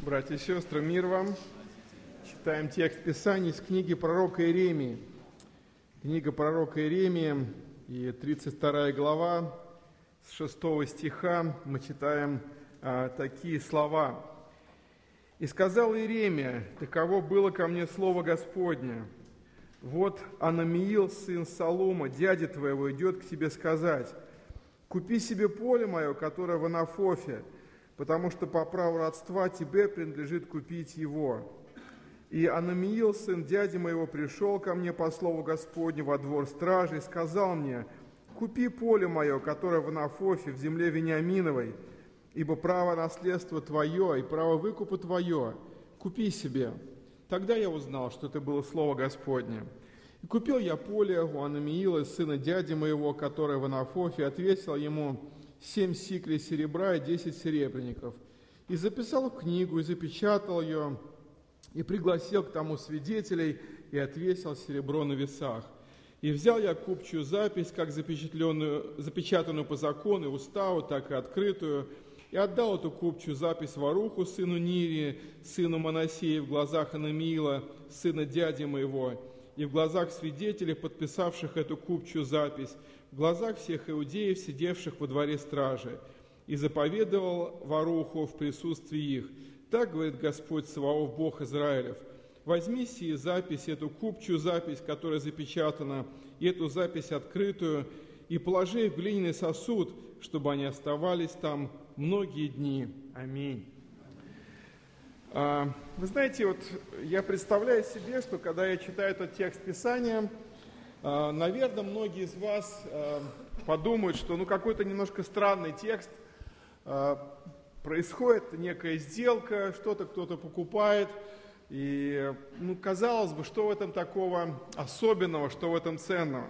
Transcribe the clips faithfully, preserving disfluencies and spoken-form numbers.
Братья и сестры, мир вам! Читаем текст Писания из книги пророка Иеремии. Книга пророка Иеремии и тридцать вторая глава, с шестого стиха мы читаем а, такие слова. «И сказал Иеремия: таково было ко мне слово Господне. Вот Анамиил, сын Салума, дядя твоего, идет к тебе сказать: купи себе поле мое, которое в Анафофе, потому что по праву родства тебе принадлежит купить его. И Анамиил, сын дяди моего, пришел ко мне по слову Господню во двор стражи и сказал мне: купи поле мое, которое в Анафофе, в земле Вениаминовой, ибо право наследства твое и право выкупа твое, купи себе. Тогда я узнал, что это было слово Господне. И купил я поле у Анамиила, сына дяди моего, которое в Анафофе, отвесил ему семь сиклей серебра и десять серебряников, и записал в книгу, и запечатал ее, и пригласил к тому свидетелей, и отвесил серебро на весах. И взял я купчую запись, как запечатленную, запечатанную по закону и уставу, так и открытую, и отдал эту купчую запись Варуху, сыну Нирии, сыну Манасея, в глазах Анамиила, сына дяди моего, и в глазах свидетелей, подписавших эту купчую запись, в глазах всех иудеев, сидевших во дворе стражи, и заповедовал Варуху в присутствии их: так говорит Господь Саваоф, Бог Израилев: возьми сию запись, эту купчую запись, которая запечатана, и эту запись открытую, и положи их в глиняный сосуд, чтобы они оставались там многие дни. Аминь». Вы знаете, вот я представляю себе, что когда я читаю этот текст Писания, наверное, многие из вас подумают, что ну какой-то немножко странный текст, происходит некая сделка, что-то кто-то покупает, и, ну, казалось бы, что в этом такого особенного, что в этом ценного.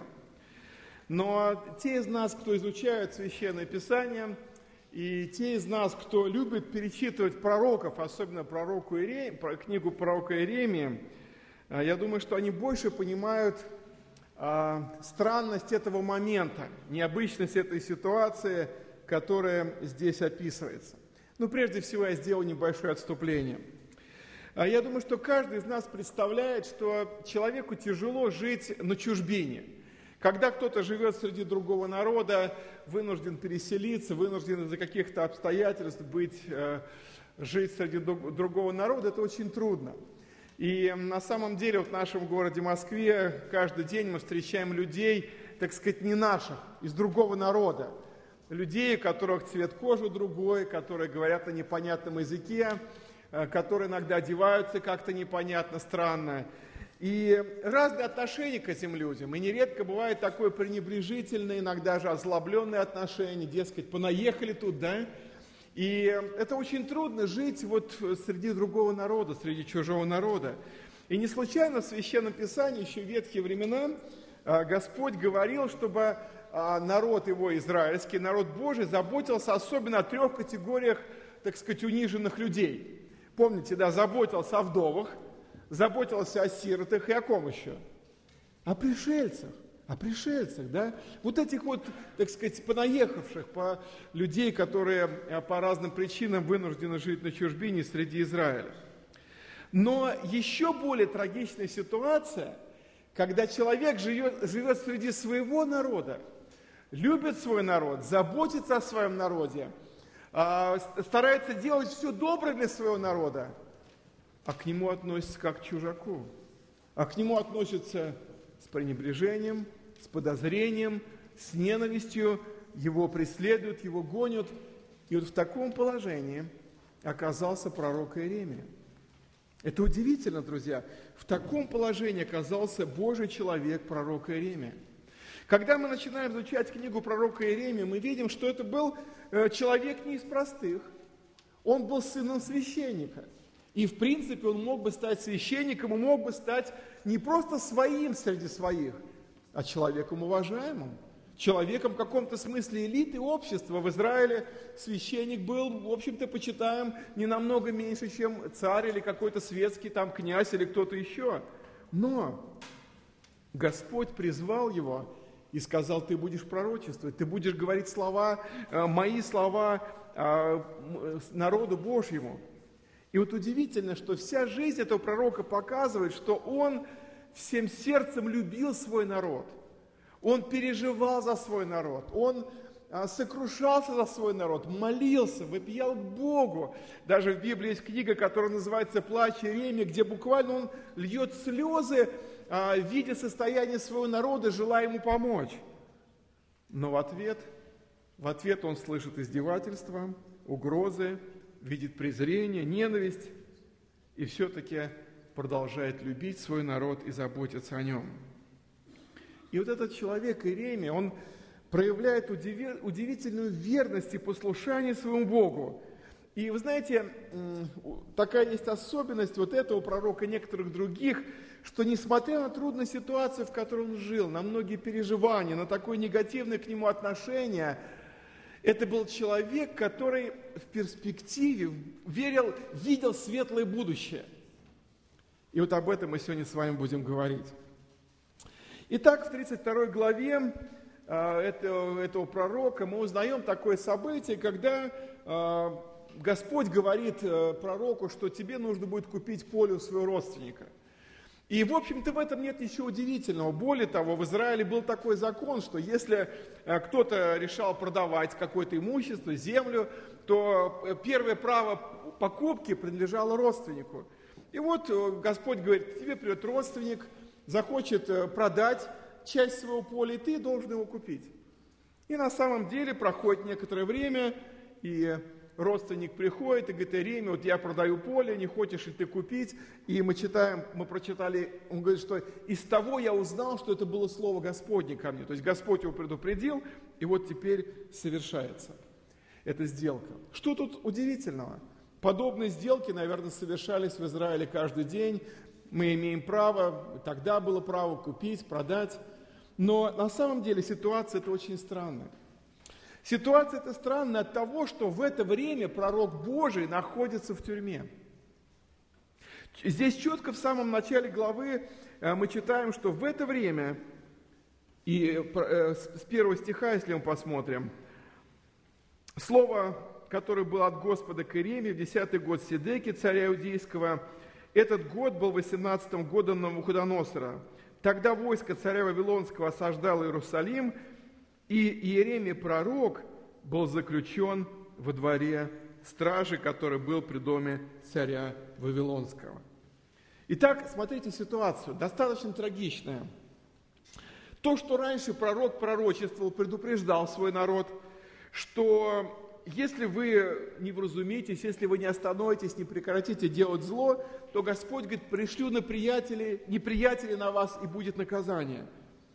Но те из нас, кто изучают Священное Писание, и те из нас, кто любит перечитывать пророков, особенно пророку Иеремии, книгу пророка Иеремии, я думаю, что они больше понимают а, странность этого момента, необычность этой ситуации, которая здесь описывается. Ну, прежде всего, я сделаю небольшое отступление. Я думаю, что каждый из нас представляет, что человеку тяжело жить на чужбине. Когда кто-то живет среди другого народа, вынужден переселиться, вынужден из-за каких-то обстоятельств быть, жить среди другого народа, это очень трудно. И на самом деле вот в нашем городе Москве каждый день мы встречаем людей, так сказать, не наших, из другого народа. Людей, у которых цвет кожи другой, которые говорят на непонятном языке, которые иногда одеваются как-то непонятно, странно. И разные отношения к этим людям. И нередко бывает такое пренебрежительное, иногда же озлобленное отношение, дескать, понаехали тут, да? И это очень трудно жить вот среди другого народа, среди чужого народа. И не случайно в Священном Писании, еще в ветхие времена, Господь говорил, чтобы народ его, израильский, народ Божий, заботился особенно о трех категориях, так сказать, униженных людей. Помните, да, заботился о вдовах, заботился о сиротах и о ком еще? О пришельцах. О пришельцах, да? Вот этих вот, так сказать, понаехавших, по людей, которые по разным причинам вынуждены жить на чужбине среди Израиля. Но еще более трагичная ситуация, когда человек живет, живет среди своего народа, любит свой народ, заботится о своем народе, старается делать все доброе для своего народа, а к нему относятся как к чужаку, а к нему относятся с пренебрежением, с подозрением, с ненавистью, его преследуют, его гонят. И вот в таком положении оказался пророк Иеремия. Это удивительно, друзья. В таком положении оказался Божий человек, пророк Иеремия. Когда мы начинаем изучать книгу пророка Иеремии, мы видим, что это был человек не из простых. Он был сыном священника. И, в принципе, он мог бы стать священником, и мог бы стать не просто своим среди своих, а человеком уважаемым. Человеком в каком-то смысле элиты общества. В Израиле священник был, в общем-то, почитаем не намного меньше, чем царь или какой-то светский там князь или кто-то еще. Но Господь призвал его и сказал: ты будешь пророчествовать, ты будешь говорить слова, мои слова народу Божьему. И вот удивительно, что вся жизнь этого пророка показывает, что он всем сердцем любил свой народ. Он переживал за свой народ. Он сокрушался за свой народ, молился, вопиял к Богу. Даже в Библии есть книга, которая называется «Плач Иеремии», где буквально он льет слезы, видя состояние своего народа, желая ему помочь. Но в ответ, в ответ он слышит издевательства, угрозы, видит презрение, ненависть и все-таки продолжает любить свой народ и заботиться о нем. И вот этот человек Иеремия, он проявляет удиви- удивительную верность и послушание своему Богу. И вы знаете, такая есть особенность вот этого пророка и некоторых других, что несмотря на трудную ситуацию, в которой он жил, на многие переживания, на такое негативное к нему отношение, это был человек, который в перспективе верил, видел светлое будущее. И вот об этом мы сегодня с вами будем говорить. Итак, в тридцать второй главе э, этого, этого пророка мы узнаем такое событие, когда э, Господь говорит э, пророку, что тебе нужно будет купить поле у своего родственника. И, в общем-то, в этом нет ничего удивительного. Более того, в Израиле был такой закон, что если кто-то решал продавать какое-то имущество, землю, то первое право покупки принадлежало родственнику. И вот Господь говорит, тебе придет родственник, захочет продать часть своего поля, и ты должен его купить. И на самом деле проходит некоторое время, и родственник приходит и говорит: Иеремия, вот я продаю поле, не хочешь ли ты купить? И мы читаем, мы прочитали, он говорит, что из того я узнал, что это было слово Господне ко мне. То есть Господь его предупредил, и вот теперь совершается эта сделка. Что тут удивительного? Подобные сделки, наверное, совершались в Израиле каждый день. Мы имеем право, тогда было право купить, продать. Но на самом деле ситуация это очень странная. Ситуация эта странная от того, что в это время пророк Божий находится в тюрьме. Здесь четко в самом начале главы мы читаем, что в это время, и с первого стиха, если мы посмотрим, слово, которое было от Господа к Иеремии в десятый год Седеки, царя Иудейского, этот год был восемнадцатым годом Навуходоносора. Тогда войско царя Вавилонского осаждало Иерусалим, и Иеремия пророк был заключен во дворе стражи, который был при доме царя Вавилонского. Итак, смотрите ситуацию, достаточно трагичная. То, что раньше пророк пророчествовал, предупреждал свой народ, что если вы не вразумитесь, если вы не остановитесь, не прекратите делать зло, то Господь говорит: пришлю на приятелей, неприятелей на вас, и будет наказание.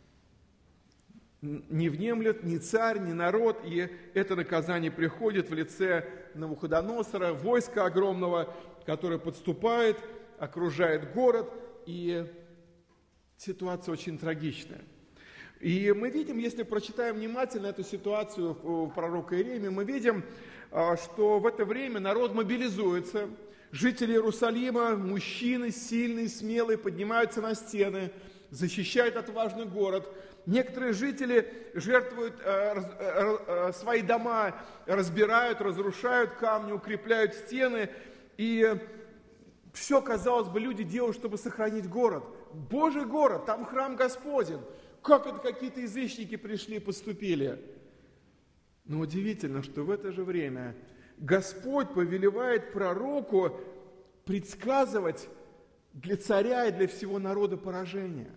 Не внемлет ни царь, ни народ, и это наказание приходит в лице Навуходоносора, войска огромного, которое подступает, окружает город, и ситуация очень трагичная. И мы видим, если прочитаем внимательно эту ситуацию у пророка Иеремии, мы видим, что в это время народ мобилизуется, жители Иерусалима, мужчины сильные, смелые, поднимаются на стены, защищают отважный город. Некоторые жители жертвуют э, э, свои дома, разбирают, разрушают камни, укрепляют стены. И все, казалось бы, люди делают, чтобы сохранить город. Божий город, там храм Господень. Как это какие-то язычники пришли и поступили? Но удивительно, что в это же время Господь повелевает пророку предсказывать для царя и для всего народа поражение.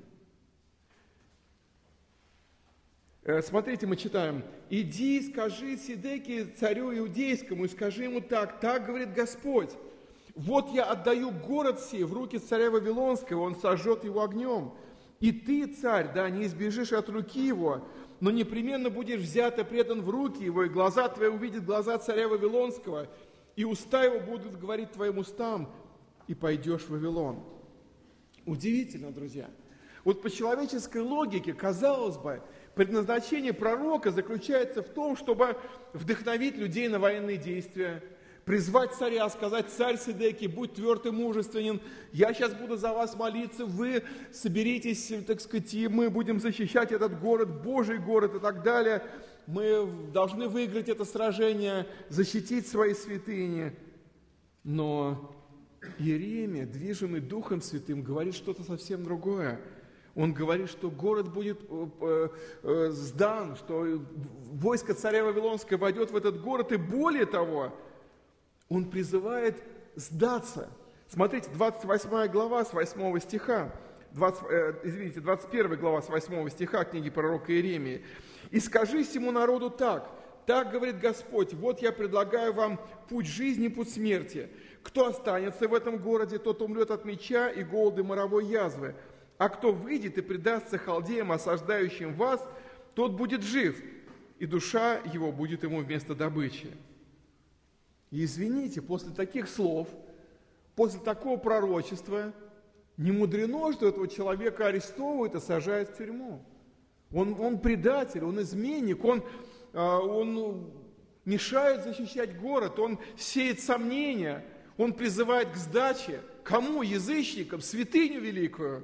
Смотрите, мы читаем: «Иди, скажи Седеке, царю иудейскому, и скажи ему так, так говорит Господь, вот я отдаю город сей в руки царя Вавилонского, он сожжет его огнем. И ты, царь, да, не избежишь от руки его, но непременно будешь взят и предан в руки его, и глаза твои увидят глаза царя Вавилонского, и уста его будут говорить твоим устам, и пойдешь в Вавилон». Удивительно, друзья. Вот по человеческой логике, казалось бы, предназначение пророка заключается в том, чтобы вдохновить людей на военные действия, призвать царя, сказать: царь Седеки, будь тверд и мужественен, я сейчас буду за вас молиться, вы соберитесь, так сказать, и мы будем защищать этот город, Божий город и так далее. Мы должны выиграть это сражение, защитить свои святыни. Но Иеремия, движимый Духом Святым, говорит что-то совсем другое. Он говорит, что город будет э, э, сдан, что войско царя Вавилонского войдет в этот город, и более того, он призывает сдаться. Смотрите, двадцать восьмая глава с восьмого стиха, двадцать, э, извините, двадцать первая глава с восьмого стиха книги пророка Иеремии. «И скажи всему народу так, так говорит Господь, вот я предлагаю вам путь жизни, путь смерти. Кто останется в этом городе, тот умрет от меча и голода моровой язвы. А кто выйдет и предастся халдеям, осаждающим вас, тот будет жив, и душа его будет ему вместо добычи». И извините, после таких слов, после такого пророчества, не мудрено, что этого человека арестовывают и сажают в тюрьму. Он, он предатель, он изменник, он, он мешает защищать город, он сеет сомнения, он призывает к сдаче. Кому? Язычникам, святыню великую.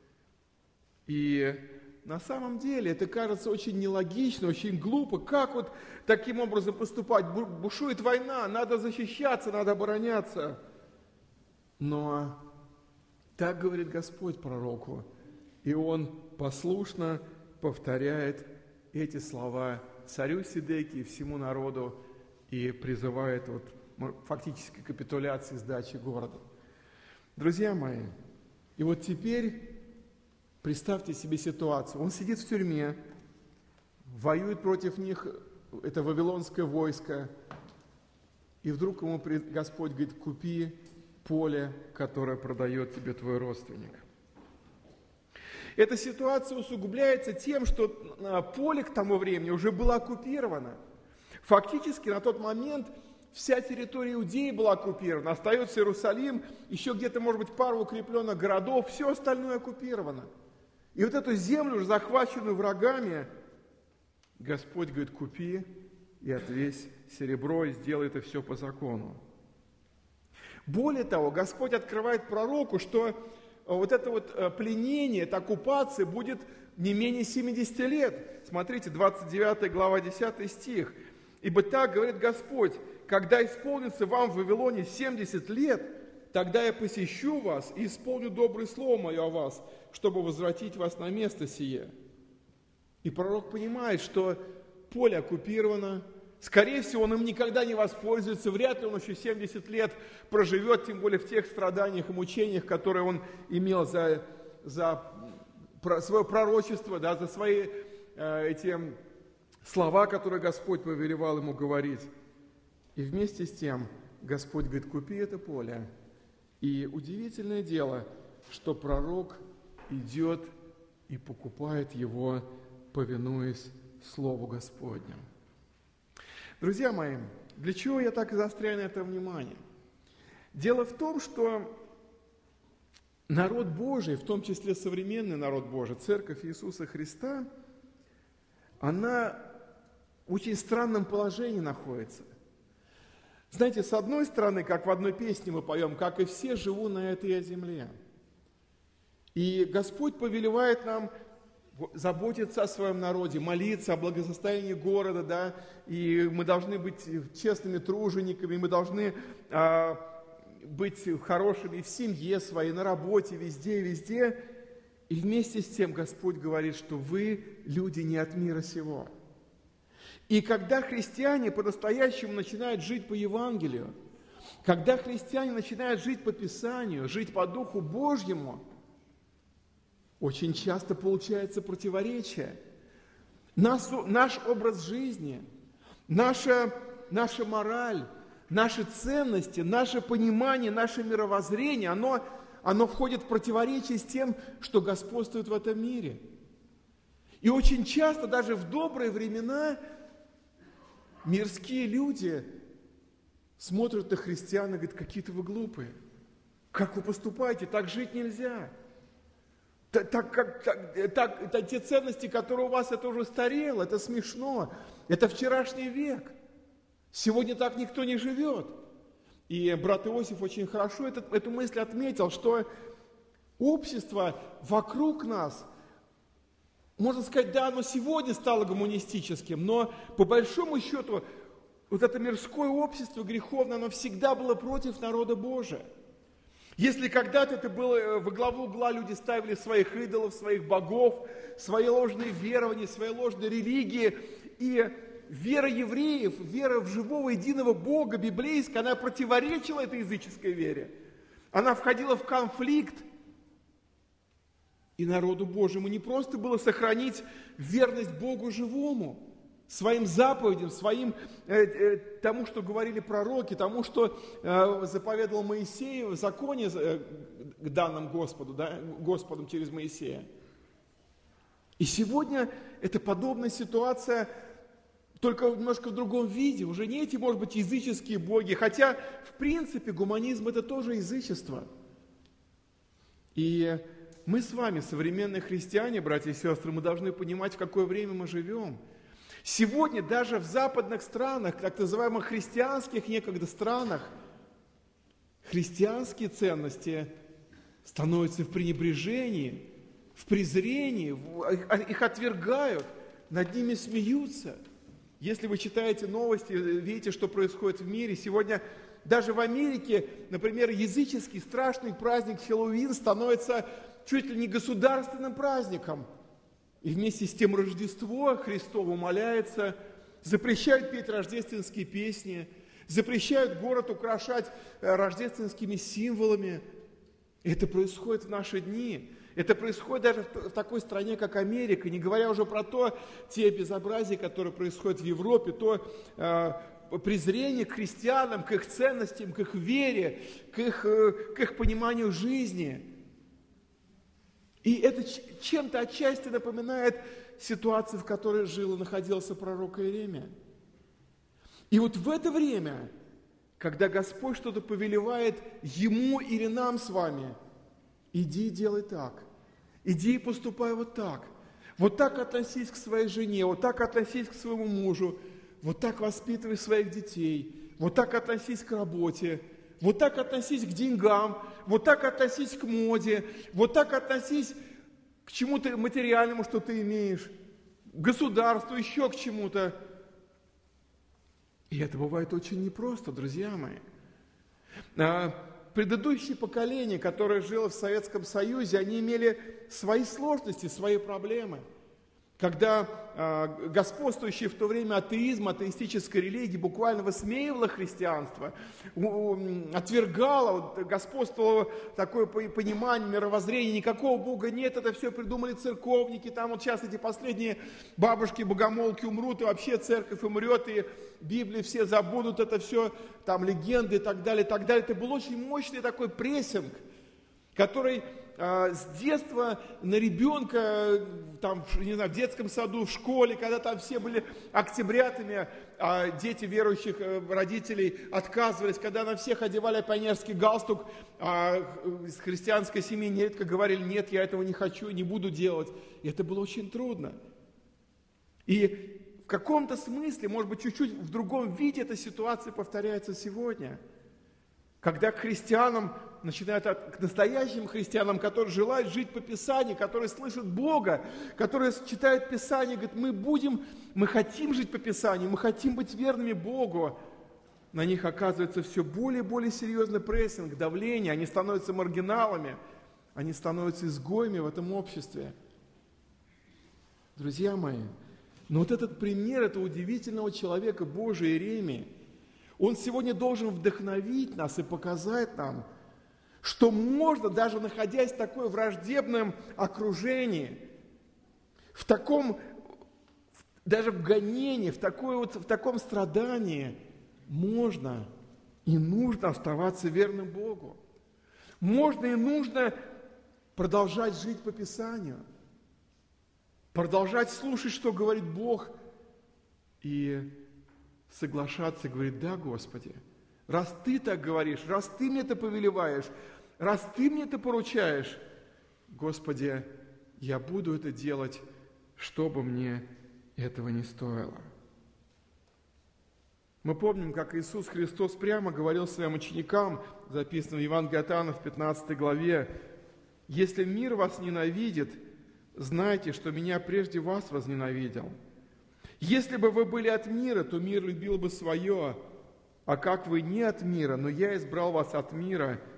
И на самом деле это кажется очень нелогично, очень глупо. Как вот таким образом поступать? Бушует война, надо защищаться, надо обороняться. Но так говорит Господь пророку, и он послушно повторяет эти слова царю Сидекии и всему народу и призывает вот фактически к капитуляции, сдачи города. Друзья мои, и вот теперь представьте себе ситуацию. Он сидит в тюрьме, воюет против них, это вавилонское войско, и вдруг ему Господь говорит: купи поле, которое продает тебе твой родственник. Эта ситуация усугубляется тем, что поле к тому времени уже было оккупировано. Фактически на тот момент вся территория Иудеи была оккупирована. Остается Иерусалим, еще где-то, может быть, пару укрепленных городов, все остальное оккупировано. И вот эту землю, уже захваченную врагами, Господь говорит: купи и отвесь серебро, и сделай это все по закону. Более того, Господь открывает пророку, что вот это вот пленение, эта оккупация будет не менее семидесяти лет. Смотрите, двадцать девятая глава, десятый стих. «Ибо так говорит Господь, когда исполнится вам в Вавилоне семьдесят лет, тогда я посещу вас и исполню доброе слово мое о вас, чтобы возвратить вас на место сие». И пророк понимает, что поле оккупировано, скорее всего, он им никогда не воспользуется, вряд ли он еще семьдесят лет проживет, тем более в тех страданиях и мучениях, которые он имел за, за свое пророчество, да, за свои э, эти слова, которые Господь повелевал ему говорить. И вместе с тем Господь говорит: купи это поле. И удивительное дело, что пророк идет и покупает его, повинуясь Слову Господню. Друзья мои, для чего я так заостряю на это внимание? Дело в том, что народ Божий, в том числе современный народ Божий, Церковь Иисуса Христа, она в очень странном положении находится. Знаете, с одной стороны, как в одной песне мы поем, как и все, живу на этой земле. И Господь повелевает нам заботиться о своем народе, молиться о благосостоянии города, да, и мы должны быть честными тружениками, мы должны а, быть хорошими в семье своей, на работе, везде, везде. И вместе с тем Господь говорит, что вы люди не от мира сего. И когда христиане по-настоящему начинают жить по Евангелию, когда христиане начинают жить по Писанию, жить по Духу Божьему, очень часто получается противоречие. Наш, наш образ жизни, наша, наша мораль, наши ценности, наше понимание, наше мировоззрение, оно, оно входит в противоречие с тем, что господствует в этом мире. И очень часто, даже в добрые времена, мирские люди смотрят на христиан и говорят: какие-то вы глупые, как вы поступаете, так жить нельзя. Так, так, так, так, это те ценности, которые у вас, это уже старело, это смешно, это вчерашний век. Сегодня так никто не живет. И брат Иосиф очень хорошо это, эту мысль отметил, что общество вокруг нас, можно сказать, да, оно сегодня стало гуманистическим, но по большому счету вот это мирское общество греховное, оно всегда было против народа Божия. Если когда-то это было, во главу угла люди ставили своих идолов, своих богов, свои ложные верования, свои ложные религии, и вера евреев, вера в живого единого Бога, библейская, она противоречила этой языческой вере. Она входила в конфликт. И народу Божьему не просто было сохранить верность Богу живому, своим заповедям, своим э, э, тому, что говорили пророки, тому, что э, заповедовал Моисей в законе, э, данном Господу, да, Господом через Моисея. И сегодня это подобная ситуация, только немножко в другом виде. Уже не эти, может быть, языческие боги, хотя, в принципе, гуманизм – это тоже язычество. И мы с вами, современные христиане, братья и сестры, мы должны понимать, в какое время мы живем. Сегодня даже в западных странах, так называемых христианских некогда странах, христианские ценности становятся в пренебрежении, в презрении, их отвергают, над ними смеются. Если вы читаете новости, видите, что происходит в мире, сегодня даже в Америке, например, языческий страшный праздник Хэллоуин становится чуть ли не государственным праздником. И вместе с тем Рождество Христово умаляется, запрещают петь рождественские песни, запрещают город украшать рождественскими символами. Это происходит в наши дни. Это происходит даже в такой стране, как Америка, не говоря уже про то, те безобразия, которые происходят в Европе, то э, презрение к христианам, к их ценностям, к их вере, к их, э, к их пониманию жизни. И это чем-то отчасти напоминает ситуацию, в которой жил и находился пророк Иеремия. И вот в это время, когда Господь что-то повелевает ему или нам с вами, иди и делай так, иди и поступай вот так, вот так относись к своей жене, вот так относись к своему мужу, вот так воспитывай своих детей, вот так относись к работе, вот так относись к деньгам, вот так относись к моде, вот так относись к чему-то материальному, что ты имеешь, к государству, еще к чему-то. И это бывает очень непросто, друзья мои. Предыдущее поколение, которое жило в Советском Союзе, они имели свои сложности, свои проблемы. Когда э, господствующий в то время атеизм, атеистическая религия буквально высмеивала христианство, у, у, отвергала, господствовало такое понимание, мировоззрение, никакого Бога нет, это все придумали церковники, там вот сейчас эти последние бабушки-богомолки умрут, и вообще церковь умрет, и Библии все забудут, это все, там легенды и так далее, и так далее. Это был очень мощный такой прессинг, который с детства на ребенка, там, не знаю, в детском саду, в школе, когда там все были октябрятами, а дети верующих родителей отказывались, когда на всех одевали пионерский галстук, а из христианской семьи нередко говорили: нет, я этого не хочу, не буду делать. И это было очень трудно. И в каком-то смысле, может быть, чуть-чуть в другом виде эта ситуация повторяется сегодня. Когда к христианам, начинают от, к настоящим христианам, которые желают жить по Писанию, которые слышат Бога, которые читают Писание, говорят: мы будем, мы хотим жить по Писанию, мы хотим быть верными Богу. На них оказывается все более и более серьезный прессинг, давление, они становятся маргиналами, они становятся изгоями в этом обществе. Друзья мои, но вот этот пример этого удивительного человека Божия Иеремии, он сегодня должен вдохновить нас и показать нам, что можно, даже находясь в такой враждебном окружении, в таком, даже в гонении, в, такой вот, в таком страдании, можно и нужно оставаться верным Богу. Можно и нужно продолжать жить по Писанию, продолжать слушать, что говорит Бог, и соглашаться, говорит: да, Господи, раз Ты так говоришь, раз Ты мне это повелеваешь, раз Ты мне это поручаешь, Господи, я буду это делать, что бы мне этого не стоило. Мы помним, как Иисус Христос прямо говорил своим ученикам, записано в Евангелии от Иоанна в пятнадцатой главе: «Если мир вас ненавидит, знайте, что меня прежде вас возненавидел. Если бы вы были от мира, то мир любил бы свое, а как вы не от мира, но я избрал вас от мира,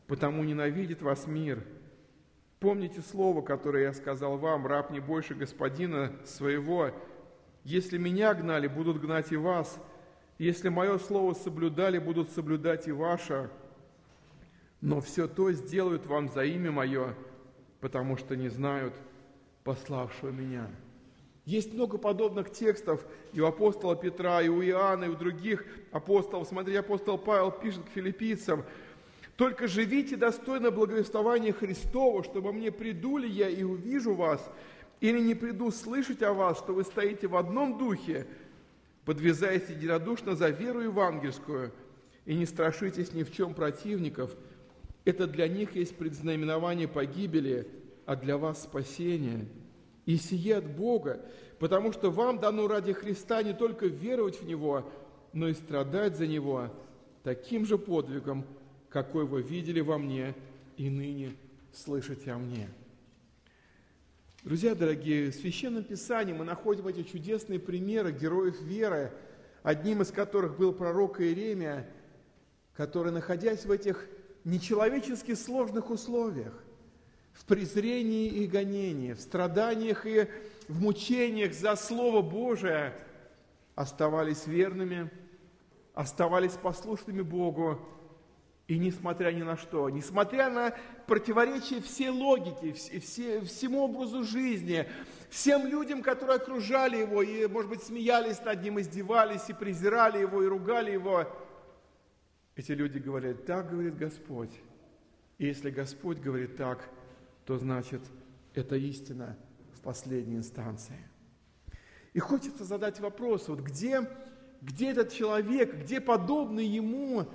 потому ненавидит вас мир. Помните слово, которое я сказал вам: раб не больше господина своего. Если меня гнали, будут гнать и вас. Если мое слово соблюдали, будут соблюдать и ваше. Но все то сделают вам за имя мое, потому что не знают пославшего меня». Есть много подобных текстов и у апостола Петра, и у Иоанна, и у других апостолов. Смотри, апостол Павел пишет к филиппийцам: «Только живите достойно благовествования Христова, чтобы мне приду ли я и увижу вас, или не приду слышать о вас, что вы стоите в одном духе, подвязаясь единодушно за веру евангельскую, и не страшитесь ни в чем противников. Это для них есть предзнаменование погибели, а для вас спасение. И сие от Бога, потому что вам дано ради Христа не только веровать в Него, но и страдать за Него таким же подвигом, какой вы видели во мне и ныне слышите о мне». Друзья дорогие, в Священном Писании мы находим эти чудесные примеры героев веры, одним из которых был пророк Иеремия, который, находясь в этих нечеловечески сложных условиях, в презрении и гонении, в страданиях и в мучениях за Слово Божие, оставались верными, оставались послушными Богу, и несмотря ни на что, несмотря на противоречие всей логике, все, всему образу жизни, всем людям, которые окружали его и, может быть, смеялись над ним, издевались и презирали его, и ругали его, эти люди говорят: «Так говорит Господь». И если Господь говорит так, то значит, это истина в последней инстанции. И хочется задать вопрос: вот где, где этот человек, где подобные ему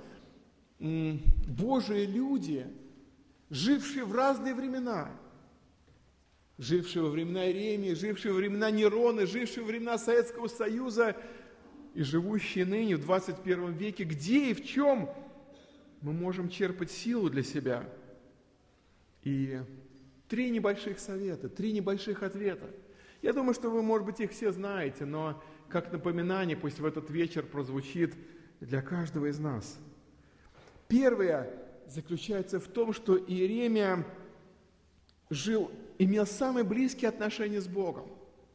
Божии люди, жившие в разные времена, жившие во времена Иеремии, жившие во времена Нерона, жившие во времена Советского Союза и живущие ныне в двадцать первом веке, где и в чем мы можем черпать силу для себя? И три небольших совета, три небольших ответа. Я думаю, что вы, может быть, их все знаете, но как напоминание пусть в этот вечер прозвучит для каждого из нас. Первое заключается в том, что Иеремия жил, имел самые близкие отношения с Богом.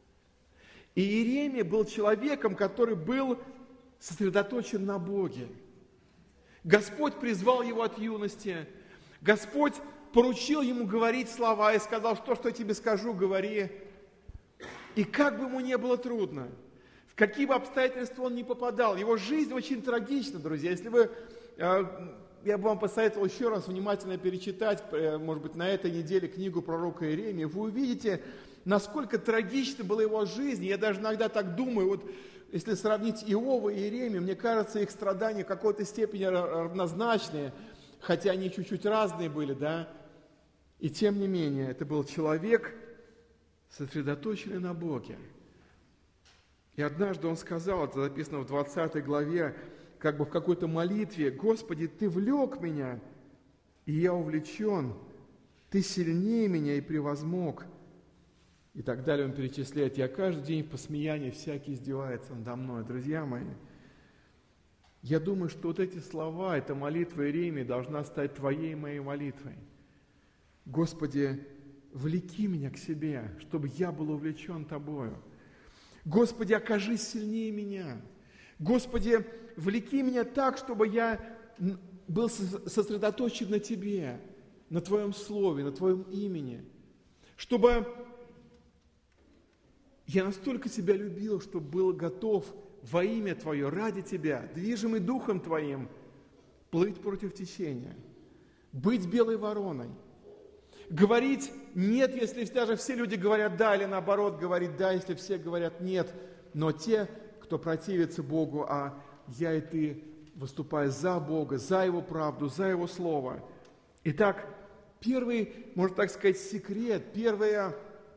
И Иеремия был человеком, который был сосредоточен на Боге. Господь призвал его от юности. Господь поручил ему говорить слова и сказал: что, что я тебе скажу, говори. И как бы ему не было трудно, в какие бы обстоятельства он ни попадал, его жизнь очень трагична, друзья. Если вы... Я бы вам посоветовал еще раз внимательно перечитать, может быть, на этой неделе книгу пророка Иеремии. Вы увидите, насколько трагична была его жизнь. Я даже иногда так думаю, вот если сравнить Иова и Иеремию, мне кажется, их страдания в какой-то степени равнозначные, хотя они чуть-чуть разные были, да. И тем не менее, это был человек, сосредоточенный на Боге. И однажды он сказал, это записано в двадцатой главе, как бы в какой-то молитве: «Господи, Ты влек меня, и я увлечен, Ты сильнее меня и превозмог». И так далее он перечисляет. «Я каждый день в посмеянии всякий издевается надо мной». Друзья мои, я думаю, что вот эти слова, эта молитва Иеремии должна стать твоей и моей молитвой. «Господи, влеки меня к Себе, чтобы я был увлечен Тобою. Господи, окажись сильнее меня. Господи, влеки меня так, чтобы я был сосредоточен на Тебе, на Твоем Слове, на Твоем имени. Чтобы я настолько Тебя любил, чтобы был готов во имя Твое, ради Тебя, движимый Духом Твоим, плыть против течения, быть белой вороной, говорить «нет», если даже все люди говорят «да», или наоборот, говорить «да», если все говорят «нет», но те, кто противится Богу, а я и ты, выступая за Бога, за Его правду, за Его Слово. Итак, первый, можно так сказать, секрет, первое,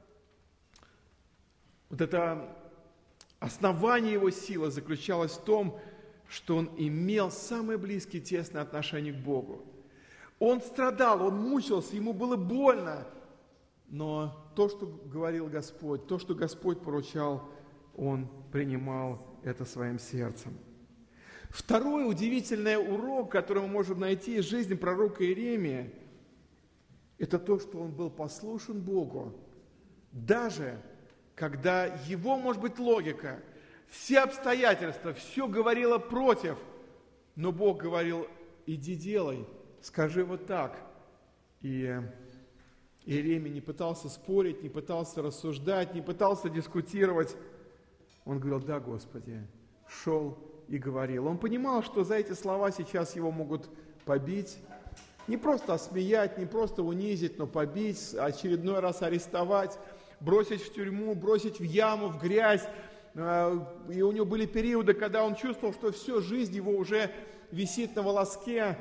вот это основание его силы заключалось в том, что он имел самые близкие, тесные отношения к Богу. Он страдал, он мучился, ему было больно, но то, что говорил Господь, то, что Господь поручал, он принимал это своим сердцем. Второй удивительный урок, который мы можем найти из жизни пророка Иеремии, это то, что он был послушен Богу, даже когда его, может быть, логика, все обстоятельства, все говорило против, но Бог говорил: иди делай, скажи вот так. И Иеремия не пытался спорить, не пытался рассуждать, не пытался дискутировать. Он говорил: да, Господи, шел и говорил. Он понимал, что за эти слова сейчас его могут побить, не просто осмеять, не просто унизить, но побить, очередной раз арестовать, бросить в тюрьму, бросить в яму, в грязь. И у него были периоды, когда он чувствовал, что все, жизнь его уже висит на волоске.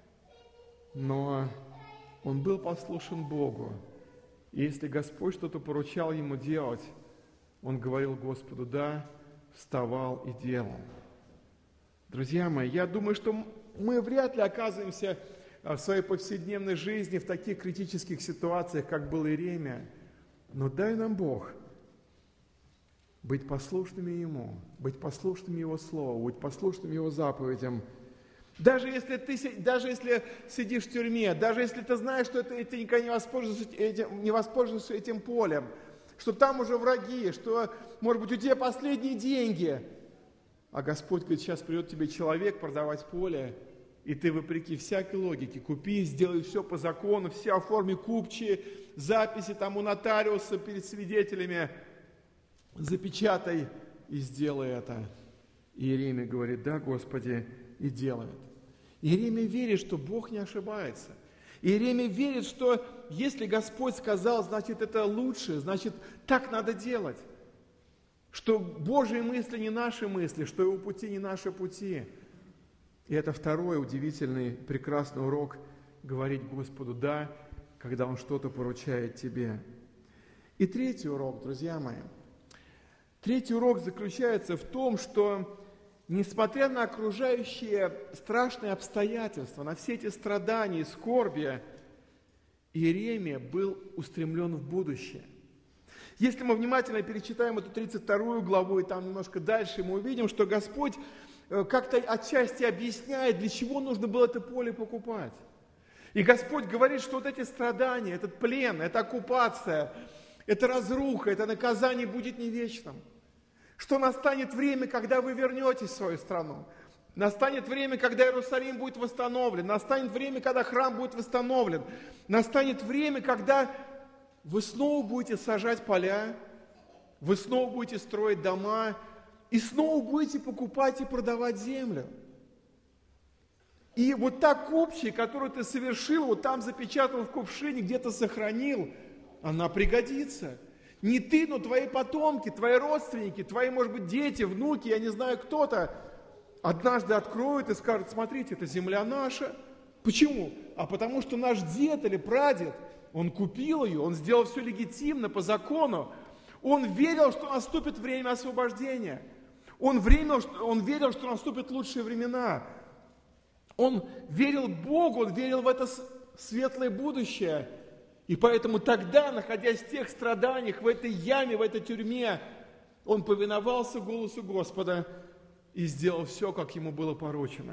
Но он был послушен Богу. И если Господь что-то поручал ему делать, он говорил Господу: да, вставал и делал. Друзья мои, я думаю, что мы вряд ли оказываемся в своей повседневной жизни в таких критических ситуациях, как был Иеремия. Но дай нам Бог быть послушными Ему, быть послушными Его Слову, быть послушными Его заповедям. Даже если ты даже если сидишь в тюрьме, даже если ты знаешь, что ты, ты никогда не воспользуешься этим, не воспользуешься этим полем, что там уже враги, что, может быть, у тебя последние деньги, а Господь говорит: сейчас придет тебе человек продавать поле, и ты, вопреки всякой логике, купи, сделай все по закону, все оформи купчие, записи там у нотариуса перед свидетелями, запечатай и сделай это. И Иеремия говорит: да, Господи, и делает. Иеремия верит, что Бог не ошибается. Иеремия верит, что если Господь сказал, значит это лучше, значит так надо делать. Что Божьи мысли не наши мысли, что Его пути не наши пути. И это второй удивительный, прекрасный урок — говорить Господу «да», когда Он что-то поручает тебе. И третий урок, друзья мои. Третий урок заключается в том, что несмотря на окружающие страшные обстоятельства, на все эти страдания и скорби, Иеремия был устремлен в будущее. Если мы внимательно перечитаем эту тридцать вторую главу и там немножко дальше, мы увидим, что Господь как-то отчасти объясняет, для чего нужно было это поле покупать. И Господь говорит, что вот эти страдания, этот плен, эта оккупация, эта разруха, это наказание будет не вечным. Что настанет время, когда вы вернетесь в свою страну. Настанет время, когда Иерусалим будет восстановлен. Настанет время, когда храм будет восстановлен. Настанет время, когда вы снова будете сажать поля, вы снова будете строить дома, и снова будете покупать и продавать землю. И вот та купчая, которую ты совершил, вот там запечатал в кувшине, где-то сохранил, она пригодится. Не ты, но твои потомки, твои родственники, твои, может быть, дети, внуки, я не знаю, кто-то однажды откроют и скажут: смотрите, это земля наша. Почему? А потому что наш дед или прадед, он купил ее, он сделал все легитимно, по закону. Он верил, что наступит время освобождения. Он, время, он верил, что наступят лучшие времена. Он верил Богу, он верил в это светлое будущее. И поэтому тогда, находясь в тех страданиях, в этой яме, в этой тюрьме, он повиновался голосу Господа и сделал все, как ему было поручено.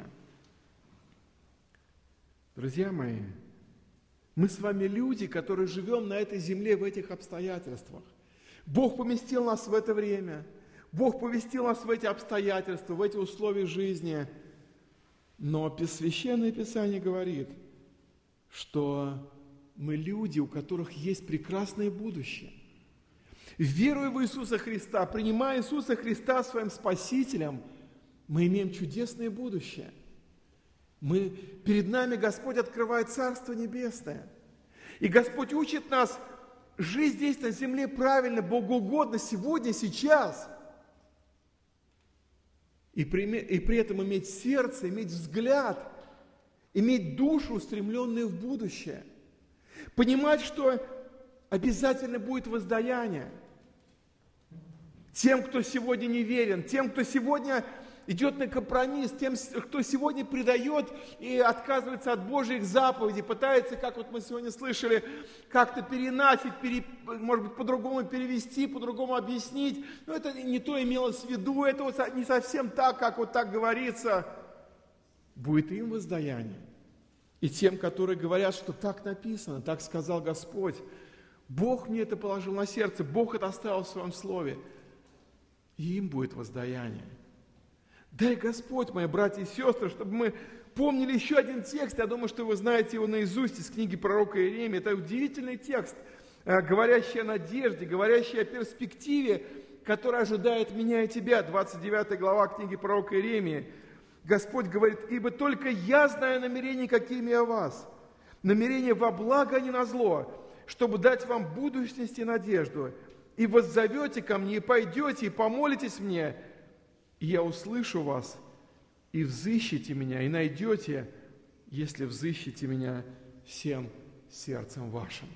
Друзья мои, мы с вами люди, которые живем на этой земле в этих обстоятельствах. Бог поместил нас в это время, Бог поместил нас в эти обстоятельства, в эти условия жизни. Но Священное Писание говорит, что мы люди, у которых есть прекрасное будущее. Веруя в Иисуса Христа, принимая Иисуса Христа своим Спасителем, мы имеем чудесное будущее. Мы, перед нами Господь открывает Царство Небесное. И Господь учит нас жить здесь на земле правильно, богоугодно, сегодня, сейчас. И при, и при этом иметь сердце, иметь взгляд, иметь душу, устремленную в будущее. Понимать, что обязательно будет воздаяние тем, кто сегодня не верен, тем, кто сегодня идет на компромисс, тем, кто сегодня предает и отказывается от Божьих заповедей, пытается, как вот мы сегодня слышали, как-то переначить, пере, может быть, по-другому перевести, по-другому объяснить. Но это не то имелось в виду, это вот не совсем так, как вот так говорится. будет им воздаяние. И тем, которые говорят, что так написано, так сказал Господь, Бог мне это положил на сердце, Бог это оставил в Своем Слове, и им будет воздаяние. Дай Господь, мои братья и сестры, чтобы мы помнили еще один текст, я думаю, что вы знаете его наизусть из книги пророка Иеремии. Это удивительный текст, говорящий о надежде, говорящий о перспективе, которая ожидает меня и тебя. двадцать девятая глава книги пророка Иеремии. Господь говорит: «Ибо только я знаю намерения, какими о вас, намерения во благо, а не на зло, чтобы дать вам будущность и надежду. И воззовете ко мне, и пойдете, и помолитесь мне, и я услышу вас, и взыщете меня, и найдете, если взыщете меня всем сердцем вашим».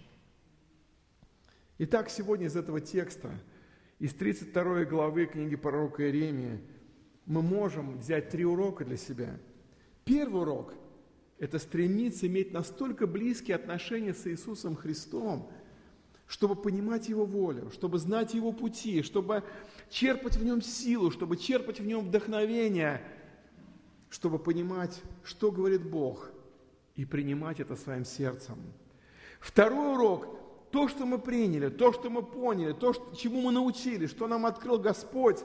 Итак, сегодня из этого текста, из тридцать второй главы книги пророка Иеремии, мы можем взять три урока для себя. Первый урок – это стремиться иметь настолько близкие отношения с Иисусом Христом, чтобы понимать Его волю, чтобы знать Его пути, чтобы черпать в Нем силу, чтобы черпать в Нем вдохновение, чтобы понимать, что говорит Бог, и принимать это своим сердцем. Второй урок – то, что мы приняли, то, что мы поняли, то, чему мы научились, что нам открыл Господь,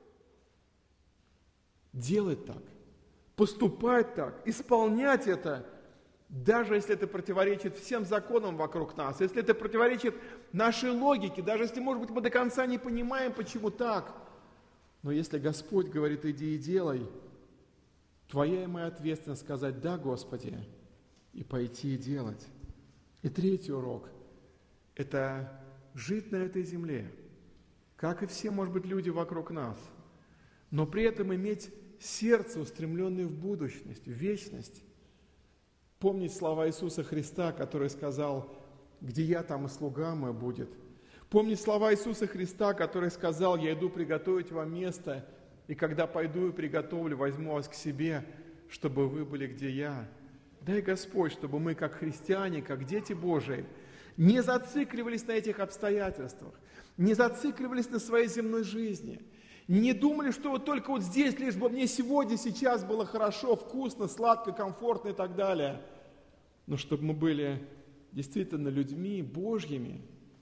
делать так, поступать так, исполнять это, даже если это противоречит всем законам вокруг нас, если это противоречит нашей логике, даже если, может быть, мы до конца не понимаем, почему так. Но если Господь говорит: иди и делай, твоя и моя ответственность сказать: да, Господи, и пойти и делать. И третий урок – это жить на этой земле, как и все, может быть, люди вокруг нас, но при этом иметь сердце, устремленное в будущность, в вечность. Помнить слова Иисуса Христа, который сказал: где я, там и слуга мой будет. Помнить слова Иисуса Христа, который сказал: я иду приготовить вам место, и когда пойду и приготовлю, возьму вас к себе, чтобы вы были, где я. Дай Господь, чтобы мы, как христиане, как дети Божии, не зацикливались на этих обстоятельствах, не зацикливались на своей земной жизни, не думали, что вот только вот здесь, лишь бы мне сегодня, сейчас было хорошо, вкусно, сладко, комфортно и так далее. Но чтобы мы были действительно людьми Божьими,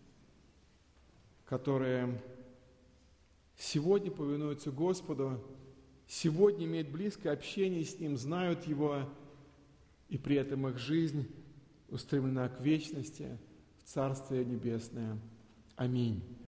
которые сегодня повинуются Господу, сегодня имеют близкое общение с Ним, знают Его, и при этом их жизнь устремлена к вечности, в Царствие Небесное. Аминь.